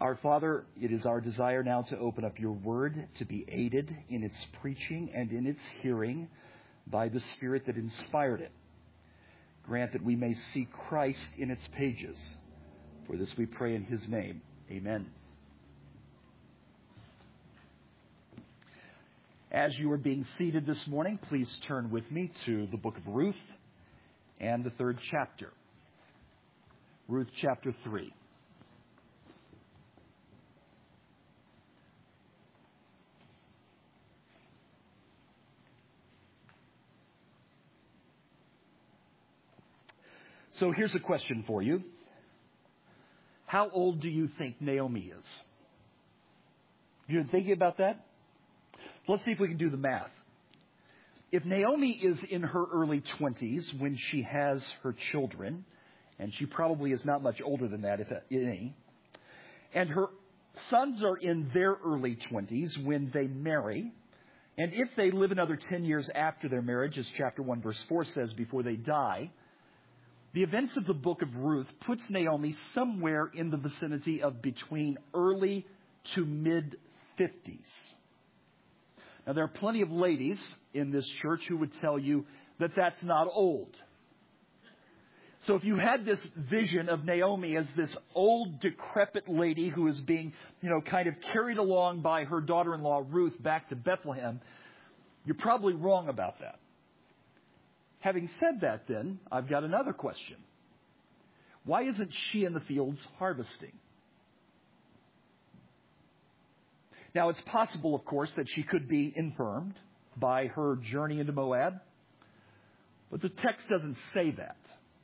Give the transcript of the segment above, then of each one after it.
Our Father, it is our desire now to open up your word, to be aided in its preaching and in its hearing by the Spirit that inspired it. Grant that we may see Christ in its pages. For this we pray in his name. Amen. As you are being seated this morning, please turn with me to the book of Ruth and the 3rd chapter. Ruth chapter 3. So here's a question for you. How old do you think Naomi is? You been thinking about that? Let's see if we can do the math. If Naomi is in her early 20s when she has her children, and she probably is not much older than that, if any, and her sons are in their early 20s when they marry, and if they live another 10 years after their marriage, as chapter 1 verse 4 says, before they die, the events of the book of Ruth puts Naomi somewhere in the vicinity of between early to mid-50s. Now, there are plenty of ladies in this church who would tell you that that's not old. So if you had this vision of Naomi as this old, decrepit lady who is being, kind of carried along by her daughter-in-law Ruth back to Bethlehem, you're probably wrong about that. Having said that, then, I've got another question. Why isn't she in the fields harvesting? Now, it's possible, of course, that she could be infirmed by her journey into Moab, but the text doesn't say that.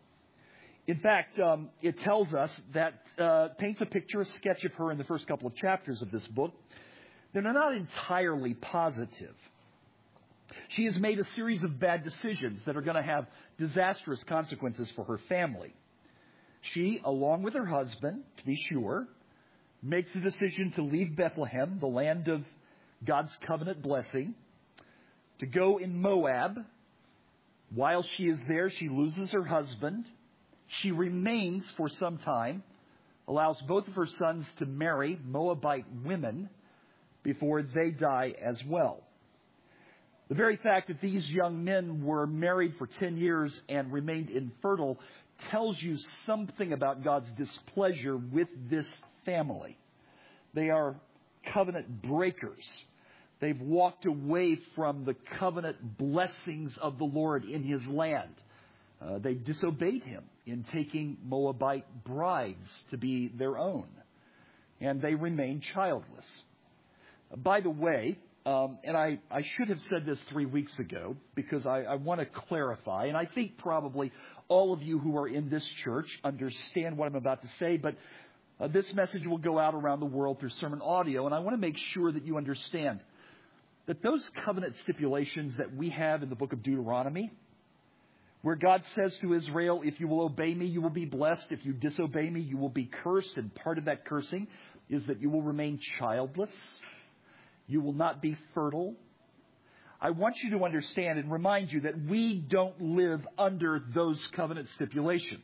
In fact, it tells us that, paints a picture, a sketch of her in the first couple of chapters of this book. They're not entirely positive. She has made a series of bad decisions that are going to have disastrous consequences for her family. She, along with her husband, to be sure, makes a decision to leave Bethlehem, the land of God's covenant blessing, to go in Moab. While she is there, she loses her husband. She remains for some time, allows both of her sons to marry Moabite women before they die as well. The very fact that these young men were married for 10 years and remained infertile tells you something about God's displeasure with this family. They are covenant breakers. They've walked away from the covenant blessings of the Lord in his land. They disobeyed him in taking Moabite brides to be their own. And they remain childless. By the way, and I should have said this 3 weeks ago because I want to clarify, and I think probably all of you who are in this church understand what I'm about to say, but this message will go out around the world through sermon audio, and I want to make sure that you understand that those covenant stipulations that we have in the book of Deuteronomy, where God says to Israel, if you will obey me, you will be blessed. If you disobey me, you will be cursed. And part of that cursing is that you will remain childless. You will not be fertile. I want you to understand and remind you that we don't live under those covenant stipulations.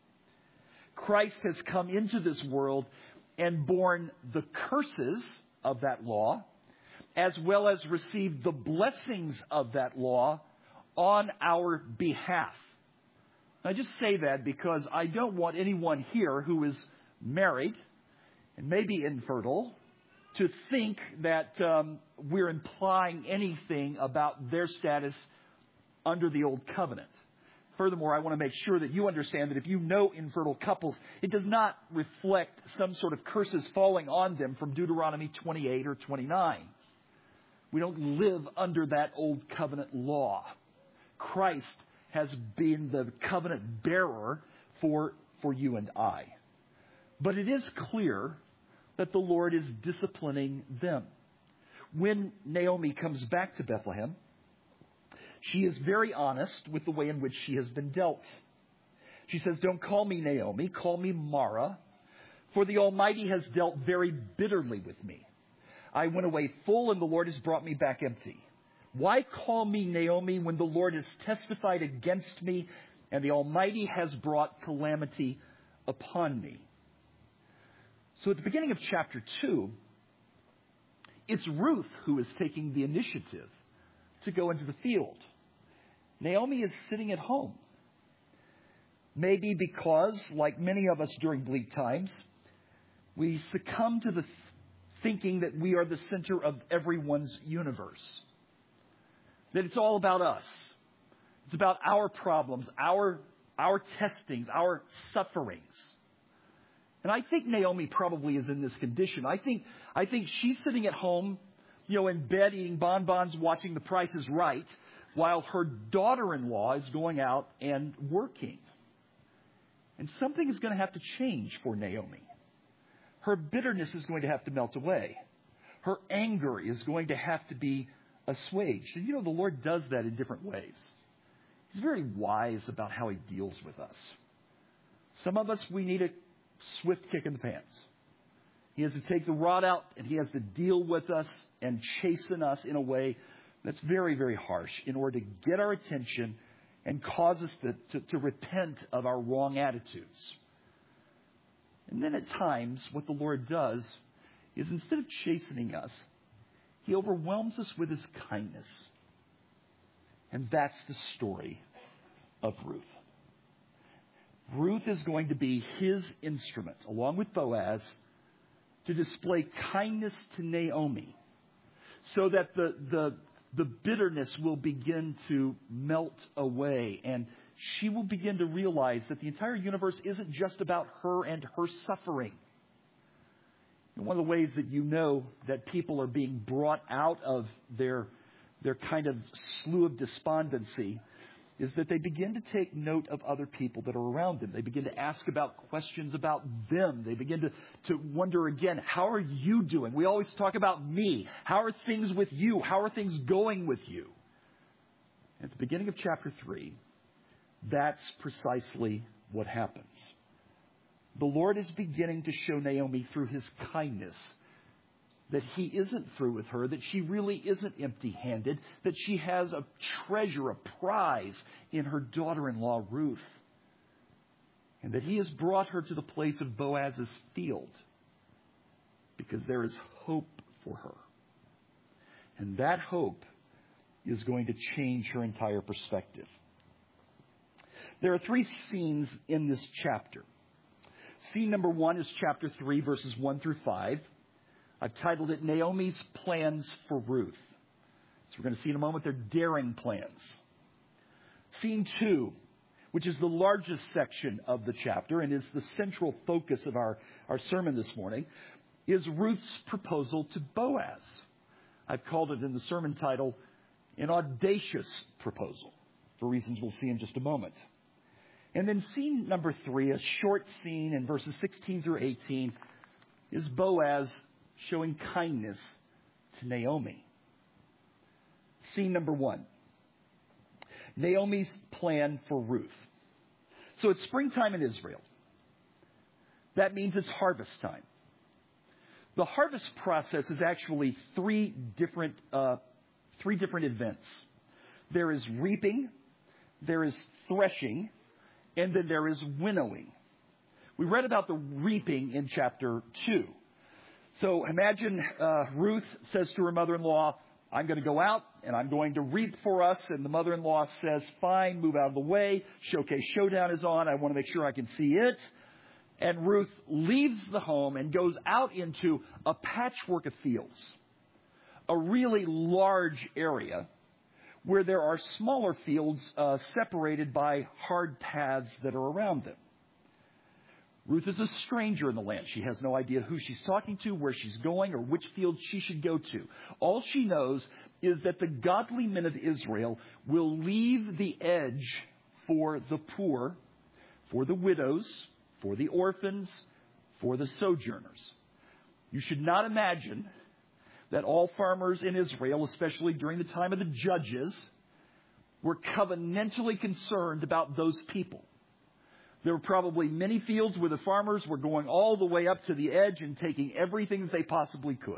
Christ has come into this world and borne the curses of that law, as well as received the blessings of that law on our behalf. I just say that because I don't want anyone here who is married and maybe infertile to think that we're implying anything about their status under the old covenant. Furthermore, I want to make sure that you understand that if you know infertile couples, it does not reflect some sort of curses falling on them from Deuteronomy 28 or 29. We don't live under that old covenant law. Christ has been the covenant bearer for you and I. But it is clear that the Lord is disciplining them. When Naomi comes back to Bethlehem, she is very honest with the way in which she has been dealt. She says, don't call me Naomi, call me Mara, for the Almighty has dealt very bitterly with me. I went away full and the Lord has brought me back empty. Why call me Naomi when the Lord has testified against me and the Almighty has brought calamity upon me? So at the beginning of chapter 2, it's Ruth who is taking the initiative to go into the field. Naomi is sitting at home. Maybe because, like many of us during bleak times, we succumb to the thinking that we are the center of everyone's universe. That it's all about us. It's about our problems, our testings, our sufferings. And I think Naomi probably is in this condition. I think she's sitting at home, in bed eating bonbons, watching The Price is Right, while her daughter-in-law is going out and working. And something is going to have to change for Naomi. Her bitterness is going to have to melt away. Her anger is going to have to be assuaged. And the Lord does that in different ways. He's very wise about how He deals with us. Some of us, we need a swift kick in the pants. He has to take the rod out and He has to deal with us and chasten us in a way that's very, very harsh in order to get our attention and cause us to repent of our wrong attitudes. And then at times, what the Lord does is instead of chastening us, He overwhelms us with His kindness. And that's the story of Ruth. Ruth is going to be His instrument, along with Boaz, to display kindness to Naomi so that the bitterness will begin to melt away, and she will begin to realize that the entire universe isn't just about her and her suffering. And one of the ways that that people are being brought out of their kind of slough of despondency is that they begin to take note of other people that are around them. They begin to ask about questions about them. They begin to wonder again, how are you doing? We always talk about me. How are things with you? How are things going with you? At the beginning of chapter 3, that's precisely what happens. The Lord is beginning to show Naomi through His kindness that He isn't through with her, that she really isn't empty-handed, that she has a treasure, a prize in her daughter-in-law, Ruth, and that He has brought her to the place of Boaz's field because there is hope for her. And that hope is going to change her entire perspective. There are 3 scenes in this chapter. Scene number 1 is chapter 3, verses 1 through 5. I've titled it Naomi's Plans for Ruth. So we're going to see in a moment their daring plans. Scene 2, which is the largest section of the chapter and is the central focus of our sermon this morning, is Ruth's proposal to Boaz. I've called it in the sermon title, an audacious proposal, for reasons we'll see in just a moment. And then scene number 3, a short scene in verses 16 through 18, is Boaz showing kindness to Naomi. Scene number 1, Naomi's plan for Ruth. So it's springtime in Israel. That means it's harvest time. The harvest process is actually three different events. There is reaping, there is threshing, and then there is winnowing. We read about the reaping in chapter 2. So imagine Ruth says to her mother-in-law, I'm going to go out and I'm going to reap for us. And the mother-in-law says, fine, move out of the way. Showcase Showdown is on. I want to make sure I can see it. And Ruth leaves the home and goes out into a patchwork of fields, a really large area where there are smaller fields separated by hard paths that are around them. Ruth is a stranger in the land. She has no idea who she's talking to, where she's going, or which field she should go to. All she knows is that the godly men of Israel will leave the edge for the poor, for the widows, for the orphans, for the sojourners. You should not imagine that all farmers in Israel, especially during the time of the judges, were covenantally concerned about those people. There were probably many fields where the farmers were going all the way up to the edge and taking everything that they possibly could.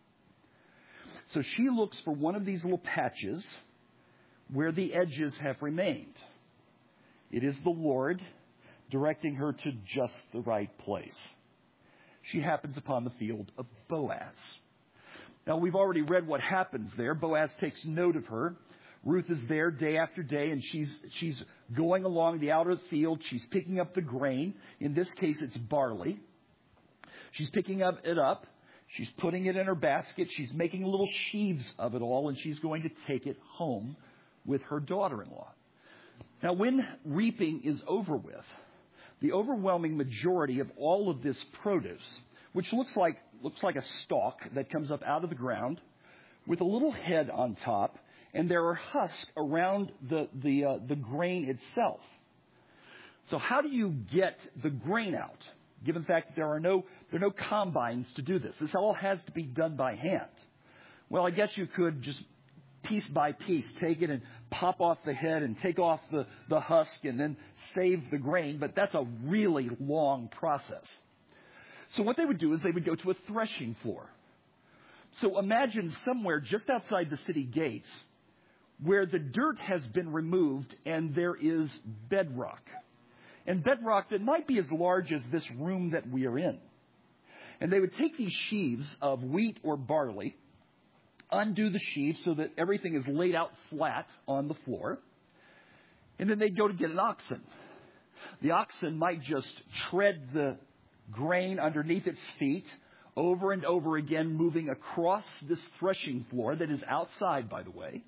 So she looks for one of these little patches where the edges have remained. It is the Lord directing her to just the right place. she happens upon the field of Boaz. Now, we've already read what happens there. Boaz takes note of her. Ruth is there day after day, and she's going along the outer field. She's picking up the grain. In this case, it's barley. She's picking it up. She's putting it in her basket. She's making little sheaves of it all, and she's going to take it home with her daughter-in-law. Now, when reaping is over with, the overwhelming majority of all of this produce, which looks like a stalk that comes up out of the ground with a little head on top, and there are husks around the grain itself. So how do you get the grain out, given the fact that there are no combines to do this? This all has to be done by hand. Well, I guess you could just piece by piece take it and pop off the head and take off the husk and then save the grain, but that's a really long process. So what they would do is they would go to a threshing floor. So imagine somewhere just outside the city gates where the dirt has been removed and there is bedrock. And bedrock that might be as large as this room that we are in. And they would take these sheaves of wheat or barley, undo the sheaves so that everything is laid out flat on the floor, and then they'd go to get an oxen. The oxen might just tread the grain underneath its feet over and over again, moving across this threshing floor that is outside, by the way.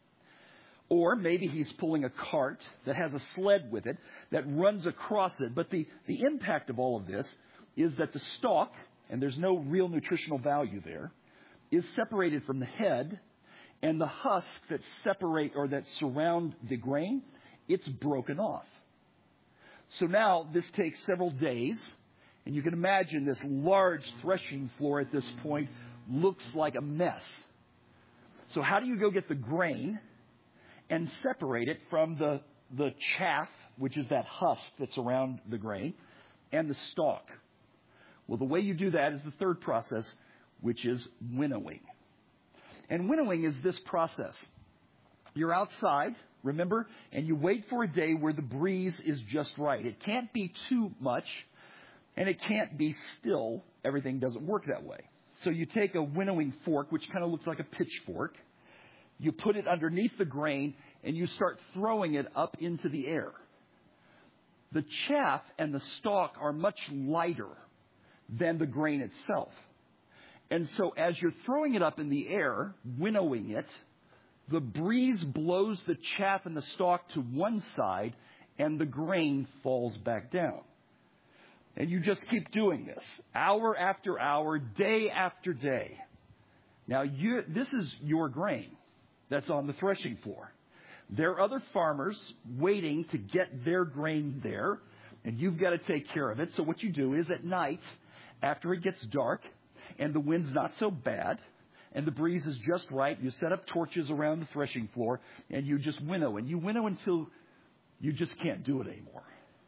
Or maybe he's pulling a cart that has a sled with it that runs across it. But the impact of all of this is that the stalk, and there's no real nutritional value there, is separated from the head, and the husks that separate or that surround the grain, it's broken off. So now this takes several days, and you can imagine this large threshing floor at this point looks like a mess. So how do you go get the grain and separate it from the chaff, which is that husk that's around the grain, and the stalk? Well, the way you do that is the third process, which is winnowing. And winnowing is this process. You're outside, remember, and you wait for a day where the breeze is just right. It can't be too much, and it can't be still. Everything doesn't work that way. So you take a winnowing fork, which kind of looks like a pitchfork. You put it underneath the grain, and you start throwing it up into the air. The chaff and the stalk are much lighter than the grain itself. And so as you're throwing it up in the air, winnowing it, the breeze blows the chaff and the stalk to one side, and the grain falls back down. And you just keep doing this, hour after hour, day after day. Now, this is your grain that's on the threshing floor. There are other farmers waiting to get their grain there, and you've got to take care of it. So what you do is at night, after it gets dark, and the wind's not so bad, and the breeze is just right, you set up torches around the threshing floor, and you just winnow. And you winnow until you just can't do it anymore.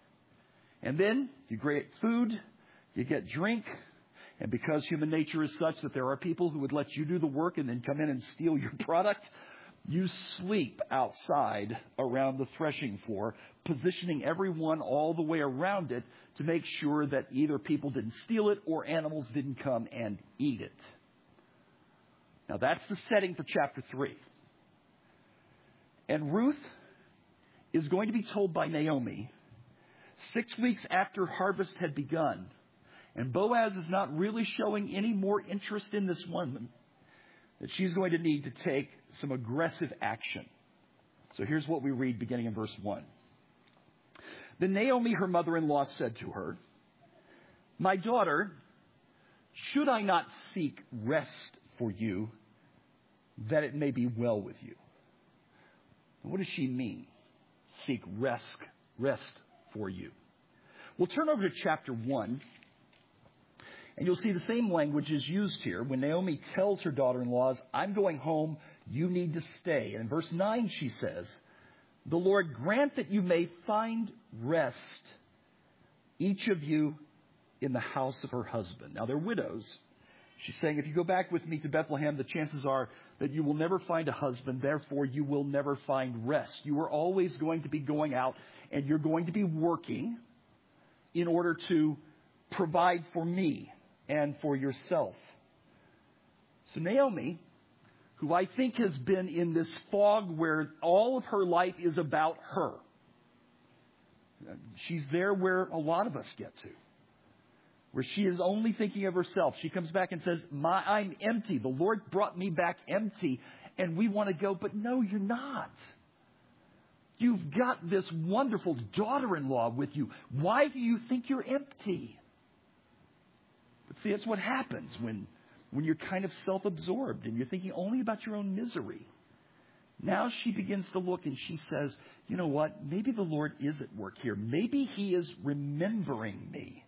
And then you get food, you get drink, and because human nature is such that there are people who would let you do the work and then come in and steal your product, you sleep outside around the threshing floor, positioning everyone all the way around it to make sure that either people didn't steal it or animals didn't come and eat it. Now that's the setting for chapter 3. And Ruth is going to be told by Naomi 6 weeks after harvest had begun, and Boaz is not really showing any more interest in this woman, that she's going to need to take some aggressive action. So here's what we read beginning in verse 1. Then Naomi, her mother-in-law, said to her, "My daughter, should I not seek rest for you, that it may be well with you?" What does she mean? Seek rest for you. We'll turn over to chapter 1. And you'll see the same language is used here when Naomi tells her daughter-in-laws, "I'm going home, you need to stay." And in verse 9 she says, "The Lord grant that you may find rest, each of you in the house of her husband." Now they're widows. She's saying, if you go back with me to Bethlehem, the chances are that you will never find a husband, therefore you will never find rest. You are always going to be going out, and you're going to be working in order to provide for me and for yourself. So Naomi, who I think has been in this fog where all of her life is about her, she's there where a lot of us get to, where she is only thinking of herself. She comes back and says, I'm empty. The Lord brought me back empty. And we want to go, but no, you're not. You've got this wonderful daughter-in-law with you. Why do you think you're empty? But see, that's what happens when you're kind of self-absorbed and you're thinking only about your own misery. Now she begins to look and she says, you know what? Maybe the Lord is at work here. Maybe He is remembering me.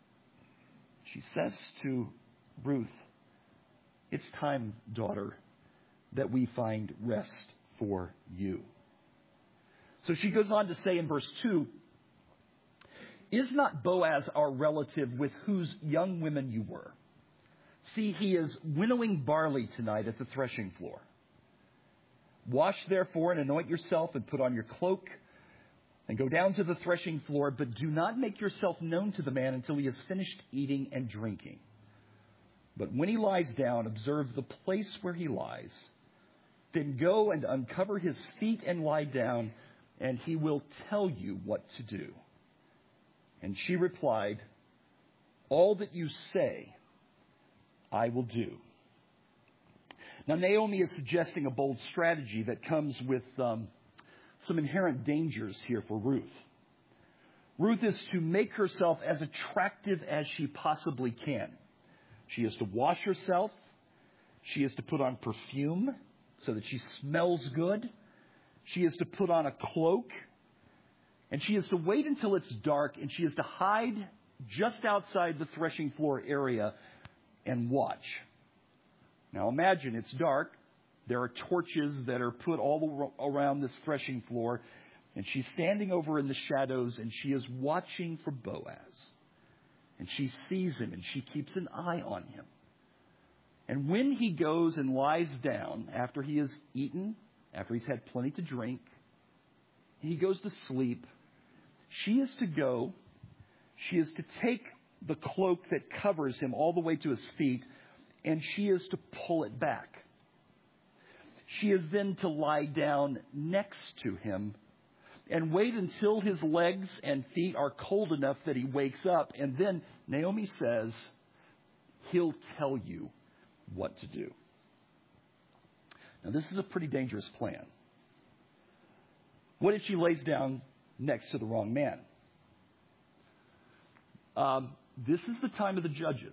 She says to Ruth, it's time, daughter, that we find rest for you. So she goes on to say in verse 2, is not Boaz our relative with whose young women you were? See, he is winnowing barley tonight at the threshing floor. Wash therefore and anoint yourself and put on your cloak and go down to the threshing floor, but do not make yourself known to the man until he has finished eating and drinking. But when he lies down, observe the place where he lies. Then go and uncover his feet and lie down, and he will tell you what to do. And she replied, all that you say, I will do. Now, Naomi is suggesting a bold strategy that comes with some inherent dangers here for Ruth. Ruth is to make herself as attractive as she possibly can. She is to wash herself. She is to put on perfume so that she smells good. She is to put on a cloak. And she is to wait until it's dark, and she is to hide just outside the threshing floor area and watch. Now imagine it's dark. There are torches that are put all around this threshing floor, and she's standing over in the shadows, and she is watching for Boaz. And she sees him, and she keeps an eye on him. And when he goes and lies down, after he has eaten, after he's had plenty to drink, he goes to sleep, she is to go, she is to take the cloak that covers him all the way to his feet, and she is to pull it back. She is then to lie down next to him and wait until his legs and feet are cold enough that he wakes up. And then Naomi says, he'll tell you what to do. Now, this is a pretty dangerous plan. What if she lays down next to the wrong man? This is the time of the judges.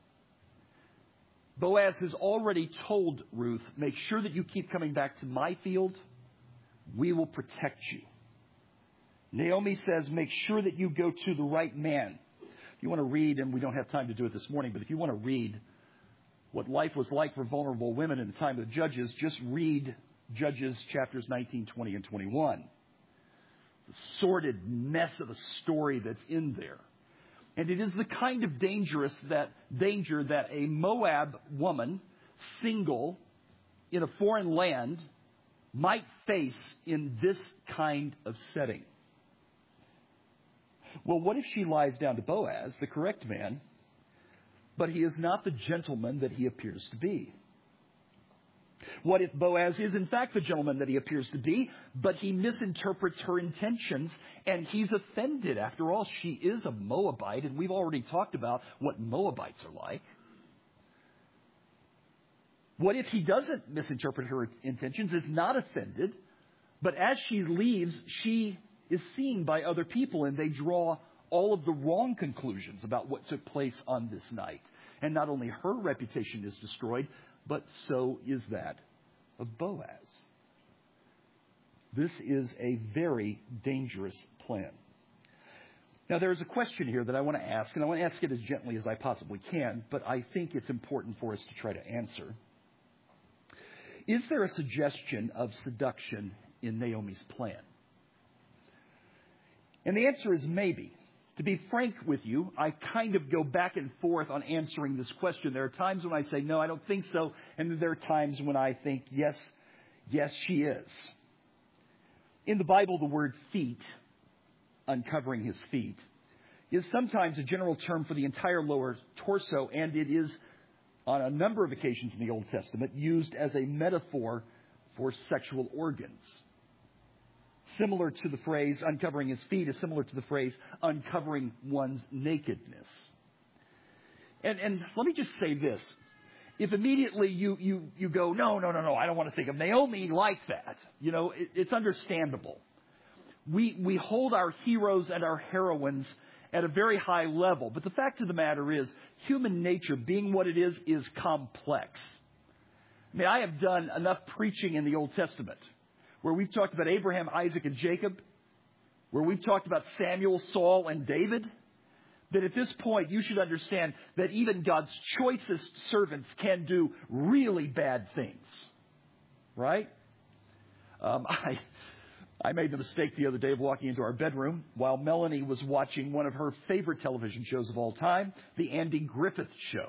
Boaz has already told Ruth, make sure that you keep coming back to my field. We will protect you. Naomi says, make sure that you go to the right man. If you want to read, and we don't have time to do it this morning, but if you want to read what life was like for vulnerable women in the time of the Judges, just read Judges chapters 19, 20, and 21. It's a sordid mess of a story that's in there. And it is the kind of danger that a Moab woman, single, in a foreign land, might face in this kind of setting. Well, what if she lies down to Boaz, the correct man, but he is not the gentleman that he appears to be? What if Boaz is in fact the gentleman that he appears to be, but he misinterprets her intentions and he's offended? After all, she is a Moabite, and we've already talked about what Moabites are like. What if he doesn't misinterpret her intentions, is not offended, but as she leaves, she is seen by other people and they draw all of the wrong conclusions about what took place on this night? And not only her reputation is destroyed, but so is that of Boaz. This is a very dangerous plan. Now, there is a question here that I want to ask, and I want to ask it as gently as I possibly can, but I think it's important for us to try to answer. Is there a suggestion of seduction in Naomi's plan? And the answer is maybe. To be frank with you, I kind of go back and forth on answering this question. There are times when I say, no, I don't think so. And there are times when I think, yes, she is. In the Bible, the word feet, uncovering his feet, is sometimes a general term for the entire lower torso, and it is, on a number of occasions in the Old Testament, used as a metaphor for sexual organs. Similar to the phrase uncovering his feet is similar to the phrase uncovering one's nakedness. And let me just say this. If immediately you go, no, I don't want to think of Naomi like that. It's understandable. We hold our heroes and our heroines at a very high level. But the fact of the matter is, human nature, being what it is complex. I mean, I have done enough preaching in the Old Testament where we've talked about Abraham, Isaac, and Jacob, where we've talked about Samuel, Saul, and David, that at this point you should understand that even God's choicest servants can do really bad things. Right? I made the mistake the other day of walking into our bedroom while Melanie was watching one of her favorite television shows of all time, The Andy Griffith Show.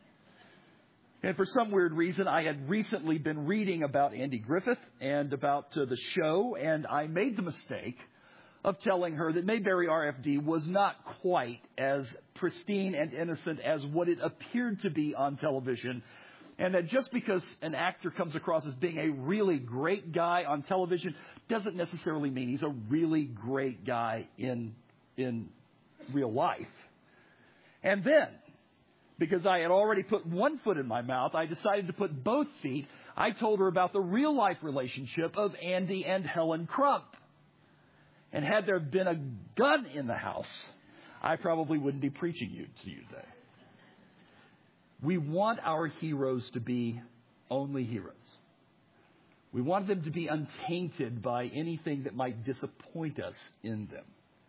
And for some weird reason, I had recently been reading about Andy Griffith and about the show, and I made the mistake of telling her that Mayberry RFD was not quite as pristine and innocent as what it appeared to be on television, and that just because an actor comes across as being a really great guy on television doesn't necessarily mean he's a really great guy in real life. And then, because I had already put one foot in my mouth, I decided to put both feet. I told her about the real-life relationship of Andy and Helen Crump. And had there been a gun in the house, I probably wouldn't be preaching to you today. We want our heroes to be only heroes. We want them to be untainted by anything that might disappoint us in them.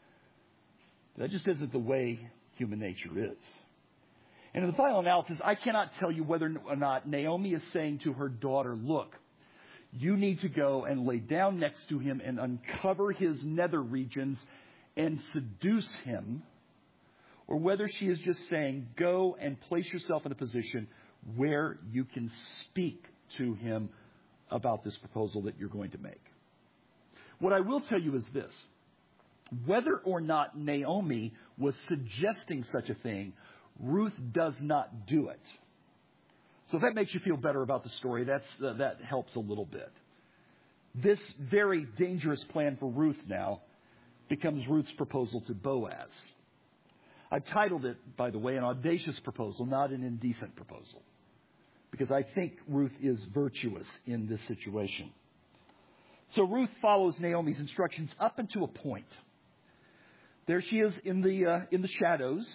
That just isn't the way human nature is. And in the final analysis, I cannot tell you whether or not Naomi is saying to her daughter, look, you need to go and lay down next to him and uncover his nether regions and seduce him, or whether she is just saying, go and place yourself in a position where you can speak to him about this proposal that you're going to make. What I will tell you is this. Whether or not Naomi was suggesting such a thing, Ruth does not do it. So if that makes you feel better about the story, that helps a little bit. This very dangerous plan for Ruth now becomes Ruth's proposal to Boaz. I've titled it, by the way, an audacious proposal, not an indecent proposal, because I think Ruth is virtuous in this situation. So Ruth follows Naomi's instructions up until a point. There she is in the shadows.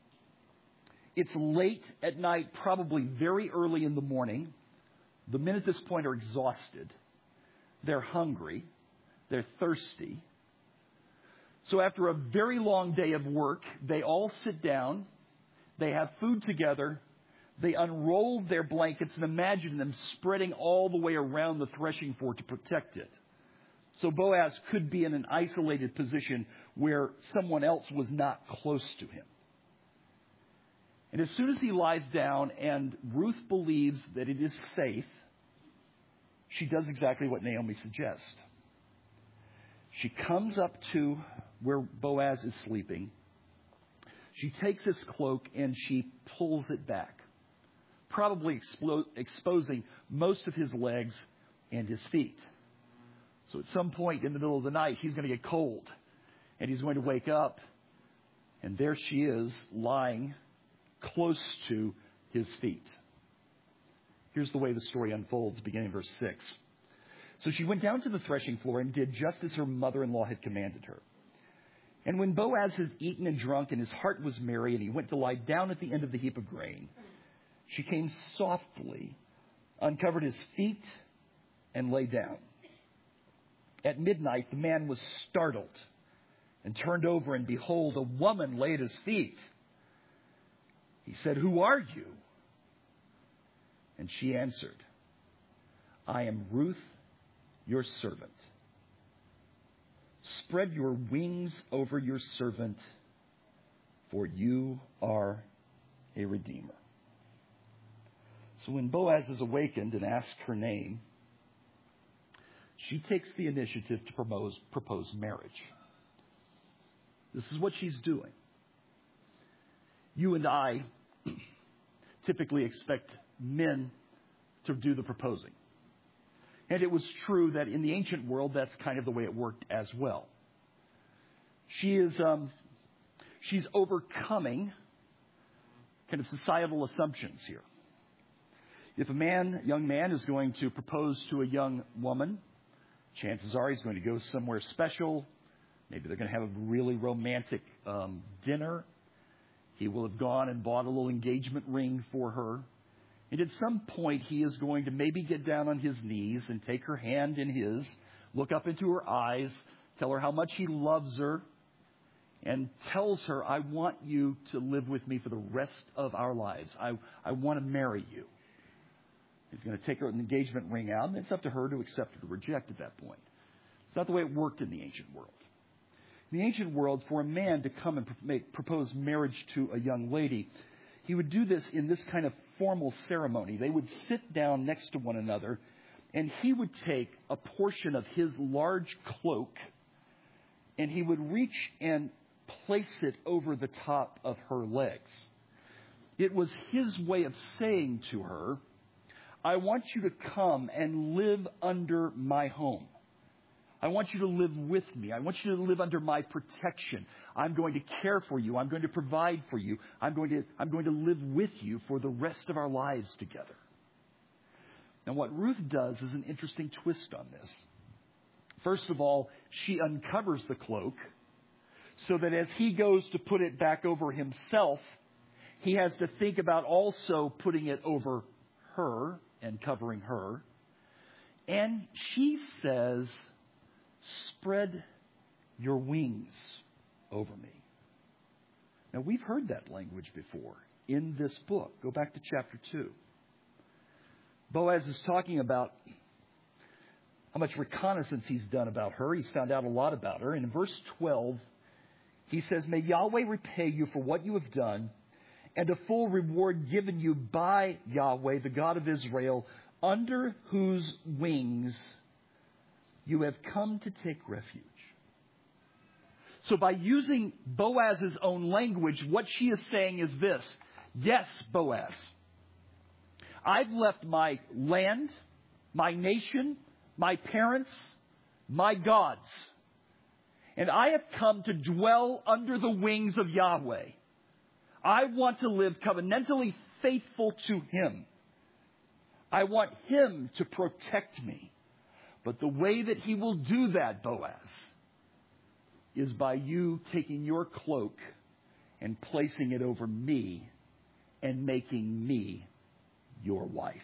It's late at night, probably very early in the morning. The men at this point are exhausted. They're hungry. They're thirsty. So after a very long day of work, they all sit down. They have food together. They unroll their blankets and imagine them spreading all the way around the threshing floor to protect it. So Boaz could be in an isolated position where someone else was not close to him. And as soon as he lies down and Ruth believes that it is safe, she does exactly what Naomi suggests. She comes up to where Boaz is sleeping. She takes his cloak and she pulls it back, probably exposing most of his legs and his feet. So at some point in the middle of the night, he's going to get cold and he's going to wake up. And there she is lying close to his feet. Here's the way the story unfolds, beginning in verse 6. So she went down to the threshing floor and did just as her mother-in-law had commanded her. And when Boaz had eaten and drunk and his heart was merry and he went to lie down at the end of the heap of grain, she came softly, uncovered his feet, and lay down. At midnight, the man was startled and turned over, and behold, a woman lay at his feet. He said, "Who are you?" And she answered, "I am Ruth, your servant. Spread your wings over your servant, for you are a redeemer." So when Boaz is awakened and asks her name, she takes the initiative to propose marriage. This is what she's doing. You and I typically expect men to do the proposing. And it was true that in the ancient world, that's kind of the way it worked as well. She's overcoming kind of societal assumptions here. If a young man is going to propose to a young woman, chances are he's going to go somewhere special. Maybe they're going to have a really romantic dinner. He will have gone and bought a little engagement ring for her. And at some point, he is going to maybe get down on his knees and take her hand in his, look up into her eyes, tell her how much he loves her, and tells her, I want you to live with me for the rest of our lives. I want to marry you. He's going to take her engagement ring out, and it's up to her to accept or to reject at that point. It's not the way it worked in the ancient world. In the ancient world, for a man to come and propose marriage to a young lady, he would do this in this kind of formal ceremony. They would sit down next to one another, and he would take a portion of his large cloak, and he would reach and place it over the top of her legs. It was his way of saying to her, I want you to come and live under my home. I want you to live with me. I want you to live under my protection. I'm going to care for you. I'm going to provide for you. I'm going to live with you for the rest of our lives together. Now, what Ruth does is an interesting twist on this. First of all, she uncovers the cloak so that as he goes to put it back over himself, he has to think about also putting it over her and covering her. And she says, spread your wings over me. Now, we've heard that language before in this book. Go back to chapter 2. Boaz is talking about how much reconnaissance he's done about her. He's found out a lot about her. And in verse 12, he says, may Yahweh repay you for what you have done, and a full reward given you by Yahweh, the God of Israel, under whose wings you have come to take refuge. So by using Boaz's own language, what she is saying is this. Yes, Boaz, I've left my land, my nation, my parents, my gods, and I have come to dwell under the wings of Yahweh. I want to live covenantally faithful to Him. I want Him to protect me. But the way that He will do that, Boaz, is by you taking your cloak and placing it over me and making me your wife.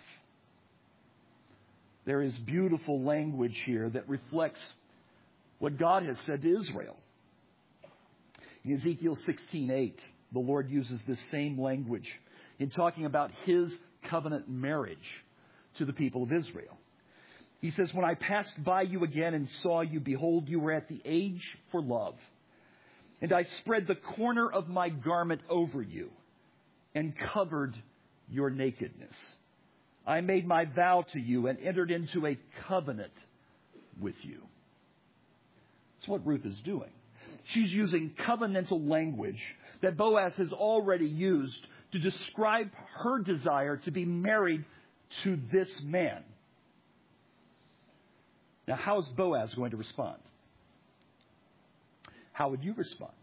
There is beautiful language here that reflects what God has said to Israel. In Ezekiel 16:8, the Lord uses this same language in talking about His covenant marriage to the people of Israel. He says, when I passed by you again and saw you, behold, you were at the age for love. And I spread the corner of my garment over you and covered your nakedness. I made my vow to you and entered into a covenant with you. That's what Ruth is doing. She's using covenantal language that Boaz has already used to describe her desire to be married to this man. Now, how is Boaz going to respond? How would you respond?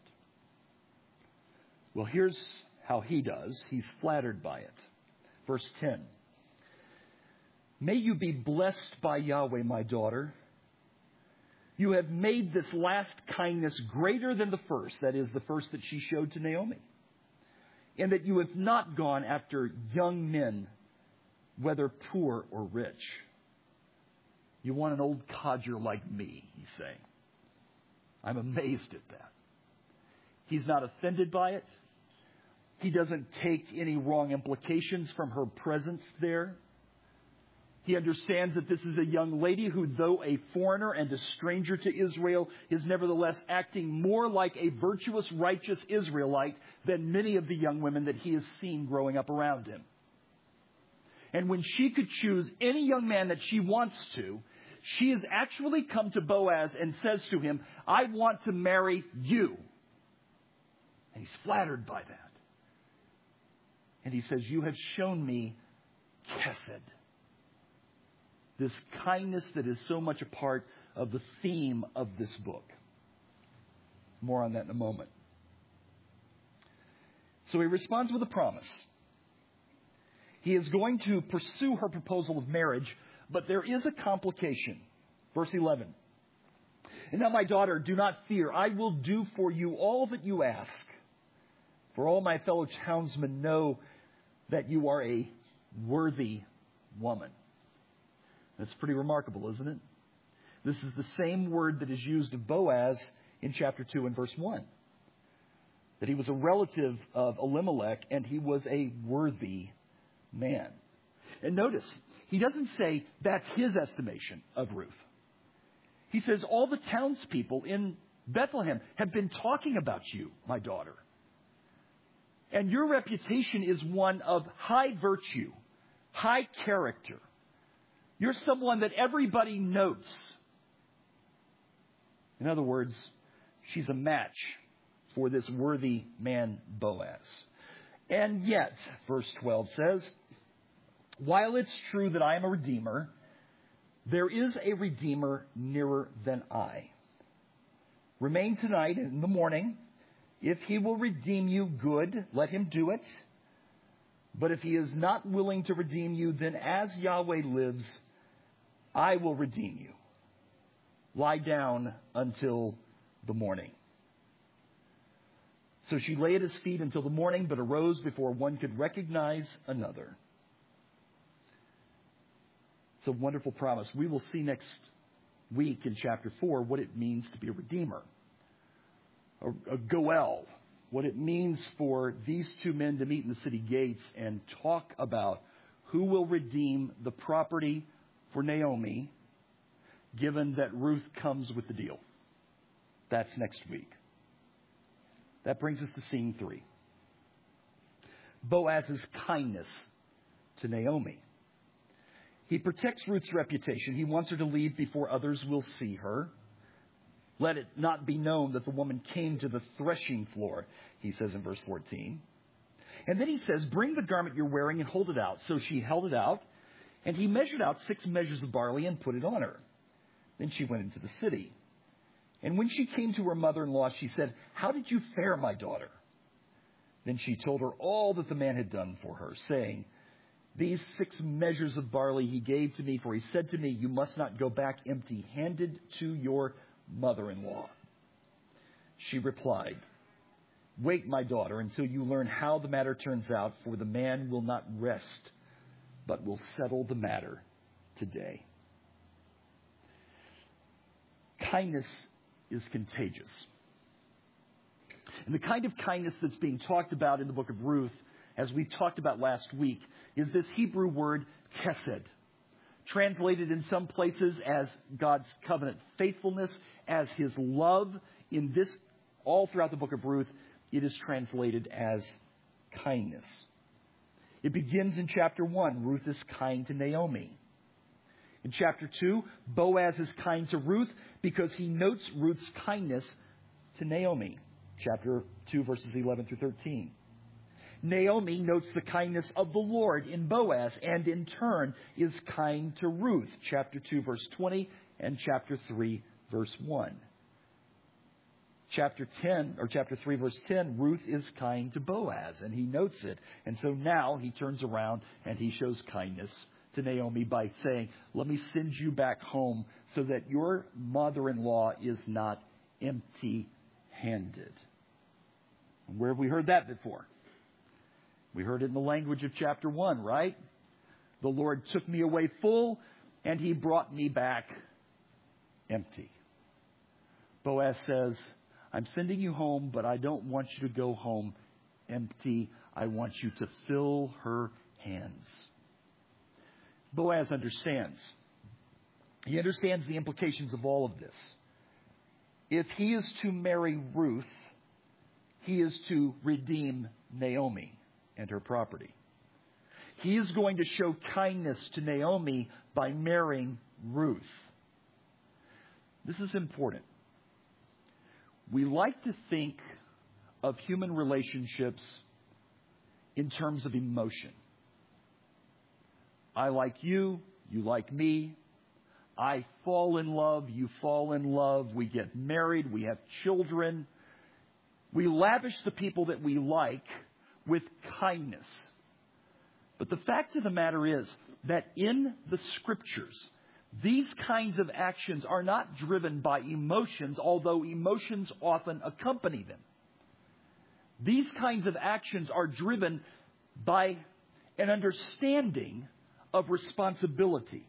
Well, here's how he does. He's flattered by it. Verse 10. May you be blessed by Yahweh, my daughter. You have made this last kindness greater than the first, that is, the first that she showed to Naomi, and that you have not gone after young men, whether poor or rich. You want an old codger like me, he's saying. I'm amazed at that. He's not offended by it. He doesn't take any wrong implications from her presence there. He understands that this is a young lady who, though a foreigner and a stranger to Israel, is nevertheless acting more like a virtuous, righteous Israelite than many of the young women that he has seen growing up around him. And when she could choose any young man that she wants to, she has actually come to Boaz and says to him, I want to marry you. And he's flattered by that. And he says, you have shown me chesed. This kindness that is so much a part of the theme of this book. More on that in a moment. So he responds with a promise. He is going to pursue her proposal of marriage, but there is a complication. Verse 11. And now, my daughter, do not fear. I will do for you all that you ask. For all my fellow townsmen know that you are a worthy woman. That's pretty remarkable, isn't it? This is the same word that is used of Boaz in chapter 2 and verse 1. That he was a relative of Elimelech and he was a worthy man. And notice, he doesn't say that's his estimation of Ruth. He says all the townspeople in Bethlehem have been talking about you, my daughter. And your reputation is one of high virtue, high character. You're someone that everybody notes. In other words, she's a match for this worthy man, Boaz. And yet, verse 12 says, while it's true that I am a redeemer, there is a redeemer nearer than I. Remain tonight and in the morning. If he will redeem you, good, let him do it. But if he is not willing to redeem you, then as Yahweh lives, I will redeem you. Lie down until the morning. So she lay at his feet until the morning, but arose before one could recognize another. It's a wonderful promise. We will see next week in chapter 4 what it means to be a redeemer. A goel. What it means for these two men to meet in the city gates and talk about who will redeem the property for Naomi, given that Ruth comes with the deal. That's next week. That brings us to scene 3. Boaz's kindness to Naomi. He protects Ruth's reputation. He wants her to leave before others will see her. Let it not be known that the woman came to the threshing floor, he says in verse 14. And then he says, bring the garment you're wearing and hold it out. So she held it out, and he measured out 6 measures of barley and put it on her. Then she went into the city. And when she came to her mother-in-law, she said, how did you fare, my daughter? Then she told her all that the man had done for her, saying, these 6 measures of barley he gave to me, for he said to me, you must not go back empty-handed to your mother-in-law. She replied, wait, my daughter, until you learn how the matter turns out, for the man will not rest, but will settle the matter today. Kindness is contagious. And the kind of kindness that's being talked about in the book of Ruth, as we talked about last week, is this Hebrew word chesed, translated in some places as God's covenant faithfulness, as his love. In this, all throughout the book of Ruth, it is translated as kindness. It begins in chapter 1. Ruth is kind to Naomi. In chapter 2, Boaz is kind to Ruth because he notes Ruth's kindness to Naomi. Chapter 2, verses 11 through 13. Naomi notes the kindness of the Lord in Boaz and in turn is kind to Ruth. Chapter 2, verse 20 and chapter 3, verse 1. Chapter 3, verse 10, Ruth is kind to Boaz and he notes it. And so now he turns around and he shows kindness to Naomi by saying, let me send you back home so that your mother-in-law is not empty-handed. Where have we heard that before? We heard it in the language of chapter 1, right? The Lord took me away full, and he brought me back empty. Boaz says, I'm sending you home, but I don't want you to go home empty. I want you to fill her hands. Boaz understands. He understands the implications of all of this. If he is to marry Ruth, he is to redeem Naomi and her property. He is going to show kindness to Naomi by marrying Ruth. This is important. We like to think of human relationships in terms of emotion. I like you, you like me. I fall in love, you fall in love. We get married, we have children. We lavish the people that we like with kindness. But the fact of the matter is that in the Scriptures, these kinds of actions are not driven by emotions, although emotions often accompany them. These kinds of actions are driven by an understanding of responsibility.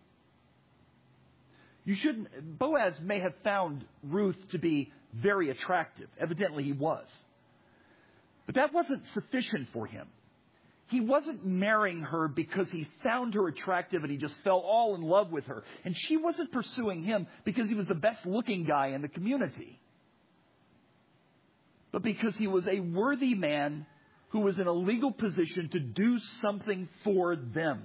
Boaz may have found Ruth to be very attractive. Evidently he was. But that wasn't sufficient for him. He wasn't marrying her because he found her attractive and he just fell all in love with her. And she wasn't pursuing him because he was the best looking guy in the community. But because he was a worthy man who was in a legal position to do something for them.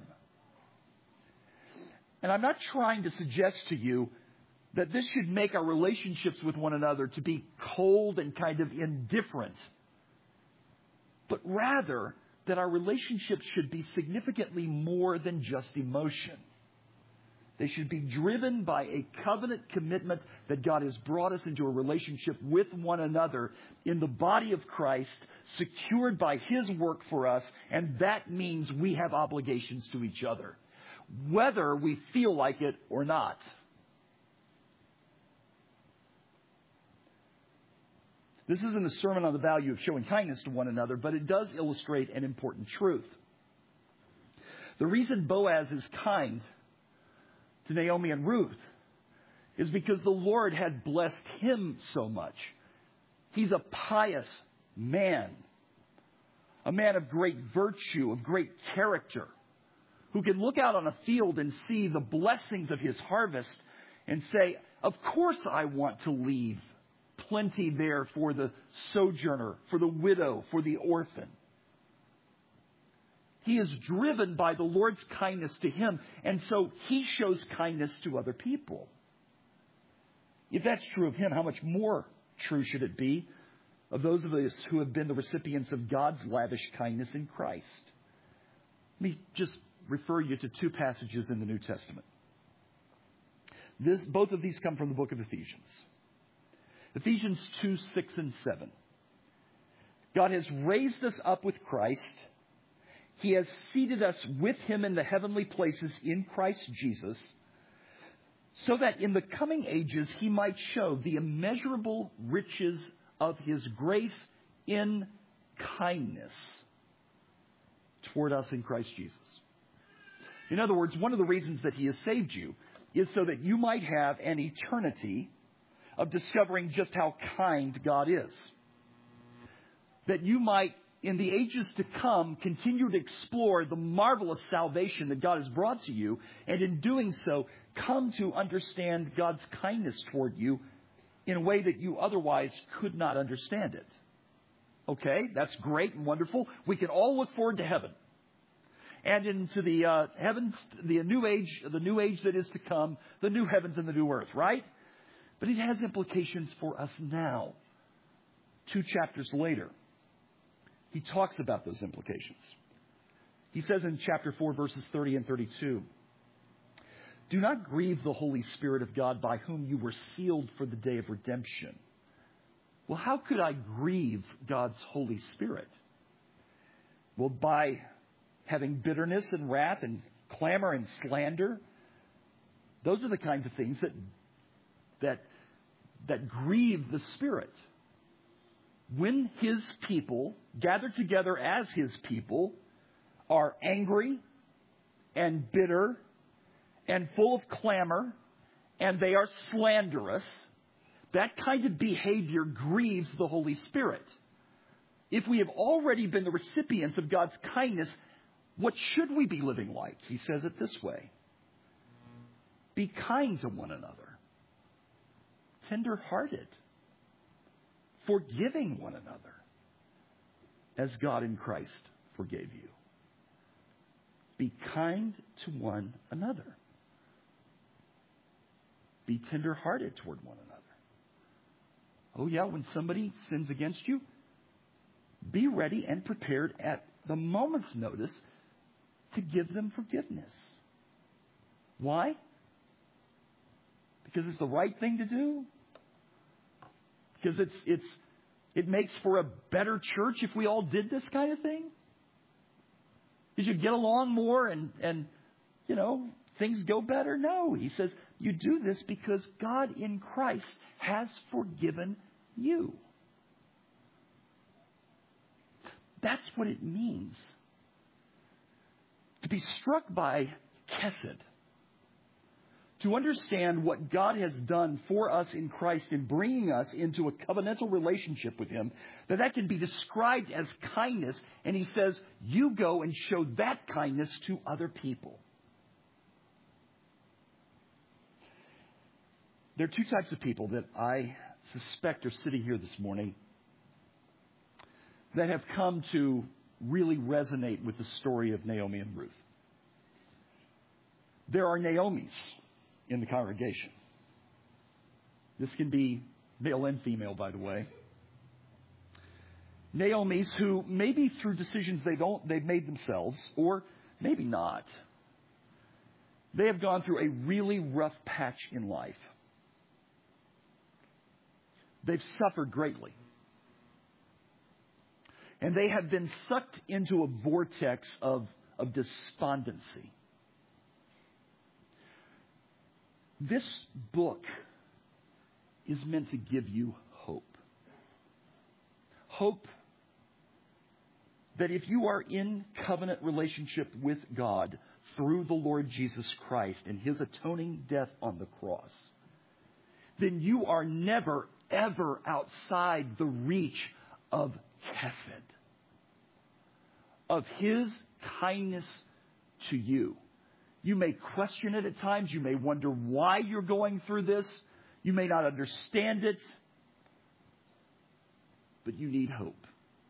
And I'm not trying to suggest to you that this should make our relationships with one another to be cold and kind of indifferent. But rather, that our relationships should be significantly more than just emotion. They should be driven by a covenant commitment that God has brought us into a relationship with one another in the body of Christ, secured by His work for us, and that means we have obligations to each other, whether we feel like it or not. This isn't a sermon on the value of showing kindness to one another, but it does illustrate an important truth. The reason Boaz is kind to Naomi and Ruth is because the Lord had blessed him so much. He's a pious man, a man of great virtue, of great character, who can look out on a field and see the blessings of his harvest and say, of course I want to leave plenty there for the sojourner, for the widow, for the orphan. He is driven by the Lord's kindness to him, and so he shows kindness to other people. If that's true of him, how much more true should it be of those of us who have been the recipients of God's lavish kindness in Christ? Let me just refer you to two passages in the New Testament. Both of these come from the book of Ephesians. Ephesians 2, 6, and 7. God has raised us up with Christ. He has seated us with Him in the heavenly places in Christ Jesus, so that in the coming ages He might show the immeasurable riches of His grace in kindness toward us in Christ Jesus. In other words, one of the reasons that He has saved you is so that you might have an eternity of discovering just how kind God is. That you might, in the ages to come, continue to explore the marvelous salvation that God has brought to you, and in doing so, come to understand God's kindness toward you in a way that you otherwise could not understand it. Okay, that's great and wonderful. We can all look forward to heaven. And into the heavens, the new age that is to come, the new heavens and the new earth, right? But it has implications for us now. 2 chapters later, he talks about those implications. He says in chapter 4, verses 30 and 32, "Do not grieve the Holy Spirit of God, by whom you were sealed for the day of redemption." Well, how could I grieve God's Holy Spirit? Well, by having bitterness and wrath and clamor and slander. Those are the kinds of things that grieve the Spirit. When His people, gathered together as His people, are angry and bitter and full of clamor, and they are slanderous, that kind of behavior grieves the Holy Spirit. If we have already been the recipients of God's kindness, what should we be living like? He says it this way: be kind to one another, tender-hearted, forgiving one another, as God in Christ forgave you. Be kind to one another. Be tender-hearted toward one another. Oh yeah, when somebody sins against you, be ready and prepared at the moment's notice to give them forgiveness. Why? Because it's the right thing to do? Because it makes for a better church if we all did this kind of thing? Because you get along more and things go better? No. He says you do this because God in Christ has forgiven you. That's what it means to be struck by Chesed. To understand what God has done for us in Christ in bringing us into a covenantal relationship with Him, that can be described as kindness. And He says, you go and show that kindness to other people. There are two types of people that I suspect are sitting here this morning that have come to really resonate with the story of Naomi and Ruth. There are Naomis in the congregation. This can be male and female, by the way. Naomis who maybe through decisions they've made themselves, or maybe not, they have gone through a really rough patch in life. They've suffered greatly. And they have been sucked into a vortex of despondency. This book is meant to give you hope. Hope that if you are in covenant relationship with God through the Lord Jesus Christ and His atoning death on the cross, then you are never, ever outside the reach of Chesed, of His kindness to you. You may question it at times. You may wonder why you're going through this. You may not understand it. But you need hope.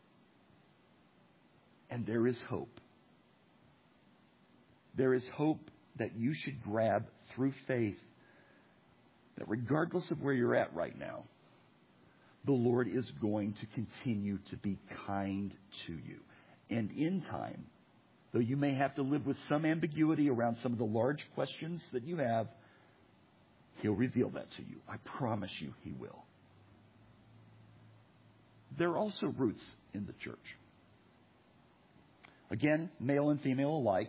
And there is hope. There is hope that you should grab through faith, that regardless of where you're at right now, the Lord is going to continue to be kind to you. And in time, though you may have to live with some ambiguity around some of the large questions that you have, He'll reveal that to you. I promise you He will. There are also roots in the church. Again, male and female alike.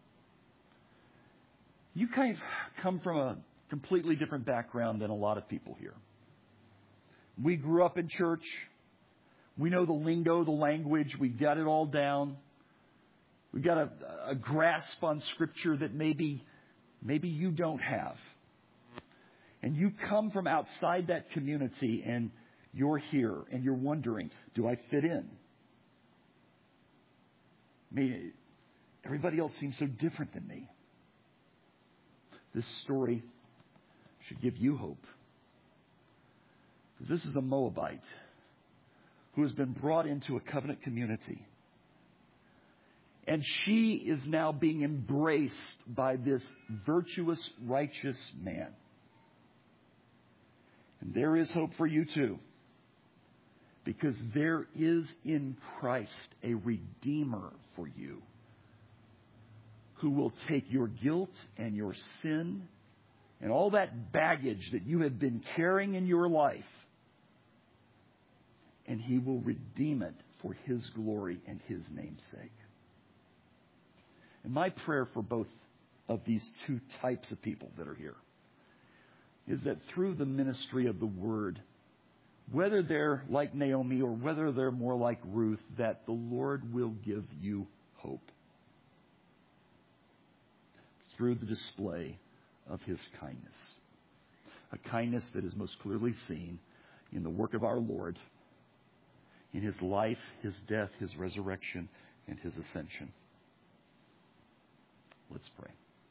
You kind of come from a completely different background than a lot of people here. We grew up in church. We know the lingo, the language. We got it all down. We've got a grasp on Scripture that maybe you don't have. And you come from outside that community and you're here and you're wondering, do I fit in? I mean, everybody else seems so different than me. This story should give you hope. Because this is a Moabite who has been brought into a covenant community. And she is now being embraced by this virtuous, righteous man. And there is hope for you too. Because there is in Christ a Redeemer for you who will take your guilt and your sin and all that baggage that you have been carrying in your life, and He will redeem it for His glory and His name's sake. And my prayer for both of these two types of people that are here is that through the ministry of the Word, whether they're like Naomi or whether they're more like Ruth, that the Lord will give you hope through the display of His kindness. A kindness that is most clearly seen in the work of our Lord, in His life, His death, His resurrection, and His ascension. Let's pray.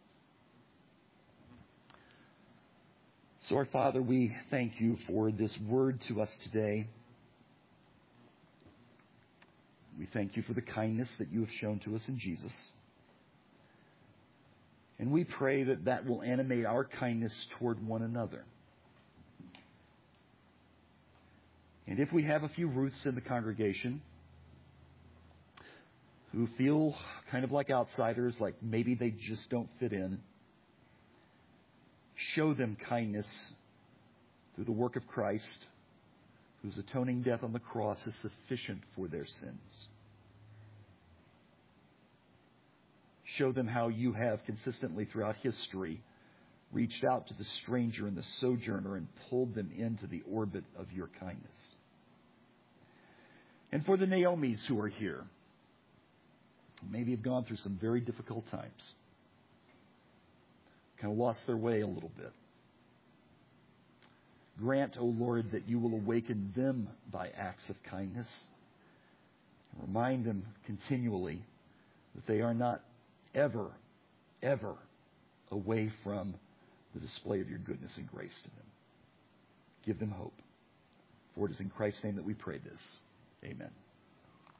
So, our Father, we thank You for this word to us today. We thank You for the kindness that You have shown to us in Jesus. And we pray that that will animate our kindness toward one another. And if we have a few Ruths in the congregation who feel kind of like outsiders, like maybe they just don't fit in. Show them kindness through the work of Christ, whose atoning death on the cross is sufficient for their sins. Show them how you have consistently throughout history reached out to the stranger and the sojourner and pulled them into the orbit of your kindness. And for the Naomis who are here, who maybe have gone through some very difficult times, kind of lost their way a little bit. Grant, O Lord, that you will awaken them by acts of kindness and remind them continually that they are not ever, ever away from the display of your goodness and grace to them. Give them hope. For it is in Christ's name that we pray this. Amen.